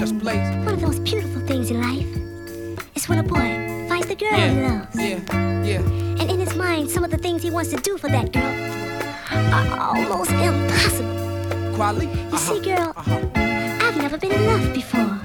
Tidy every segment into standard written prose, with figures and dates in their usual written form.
Just Blaze. One of those beautiful things in life is when a boy finds the girl he loves. Yeah. And in his mind, some of the things he wants to do for that girl are almost impossible. Quality? You see, girl, I've never been in love before.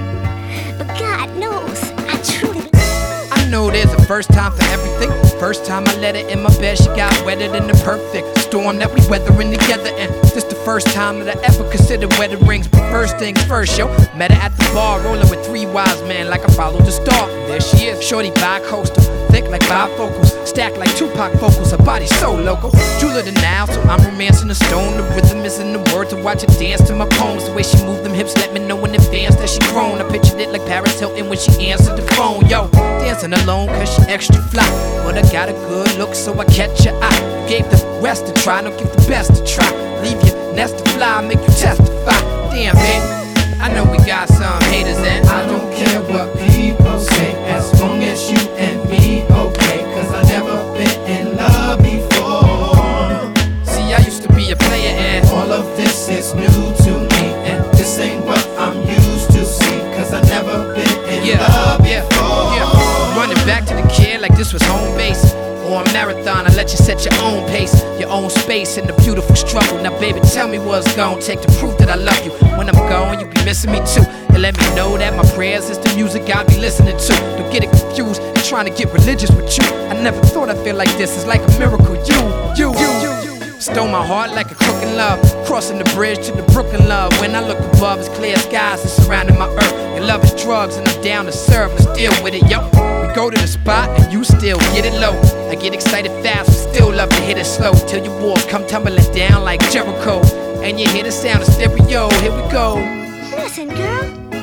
But God knows, I truly believe. I know there's a first time for everything. First time I let her in my bed, she got wetter than the perfect storm that we weathering together. And this the first time that I ever considered wedding rings. But first things first, yo, met her at the bar, rolling with three wise men like I followed the star. There she is, shorty bi-coastal, thick like bifocals, stacked like Tupac vocals. Her body so local, jeweler than now, so I'm romancing the stone. The rhythm is in the word to watch her dance to my poems. The way she moved them hips let me know in advance that she grown. I pictured it like Paris Hilton when she answered the phone. Yo, dancing alone cause she extra fly, but I got a good look so I catch your eye. Gave the rest to try, don't give the best to try. Leave your nest to fly, make you testify. Damn, babe, I know we got some haters and I don't care what people say, as long as you and me okay. Cause I never been in love before. See, I used to be a player and all of this is new to me, and this ain't what I'm used to see. Cause I never been in love before. Running back to the kid like this was home base. Or a marathon, I let you set your own pace, your own space in the beautiful struggle. Now baby, tell me what's gonna take to prove that I love you. When I'm gone, you be missing me too. You let me know that my prayers is the music I be listening to. Don't get it confused and trying to get religious with you. I never thought I'd feel like this, it's like a miracle. You stole my heart like a crook in love, crossing the bridge to the Brooklyn love. When I look above, it's clear skies that surrounding my earth. Your love is drugs and I'm down to serve, but still with it, yo. We go to the spot and you still get it low. I get excited fast, but still love to hit it slow. Till your walls come tumbling down like Jericho, and you hear the sound of stereo. Here we go. Listen, girl,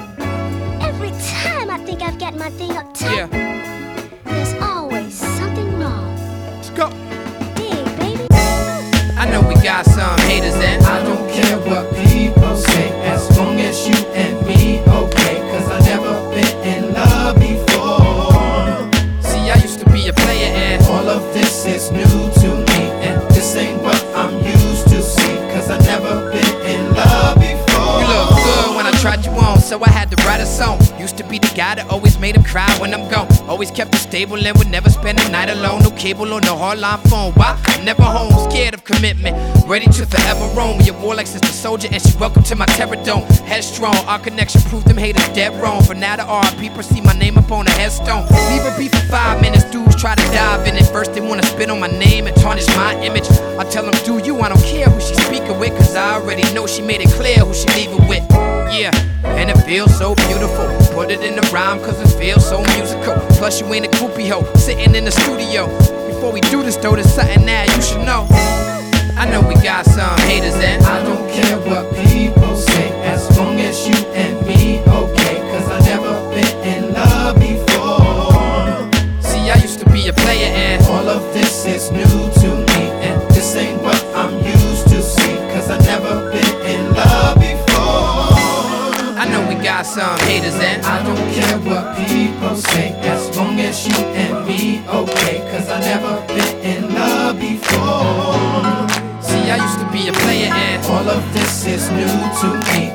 every time I think I've got my thing up top, there's always something wrong. Let's go. Hey, baby. I know we got some haters and I don't care what people say, as long as you and me okay. Cause I never been in love before. See, I used to be a player and all of this is new to me, and this ain't what I'm used to see. Cause I never been in love before. you look good when I tried you on, so I had to write a song. Used to be the guy that always made him cry when I'm gone. Always kept it stable and would never spend a night alone. No cable or no hardline phone. Why? Never home, scared of commitment, ready to forever roam. Your war like Sister Soldier and she welcome to my terror dome. Headstrong, our connection proved them haters dead wrong. For now the RIP, proceed my name up on a headstone. Leave it be for 5 minutes, dudes try to dive in it. First they wanna spit on my name and tarnish my image. I tell them do you, I don't care who she speaking with. Cause I already know she made it clear who she leaving with. Yeah, and it feels so beautiful. Put it in the rhyme cause it feels so musical. Plus you ain't a groupie hoe, sitting in the studio. Before we do this though, there's something that you should know. I know we got some haters and I don't care what people say, as long as you and me okay. Cause I never been in love before. See, I used to be a player and all of this is new to me, and this ain't what I'm used to see. Cause I never been in love before. I know we got some haters and I don't care what people say, as long as you and me okay. Cause I never been in love before. see, I used to be a player and all of this is new to me,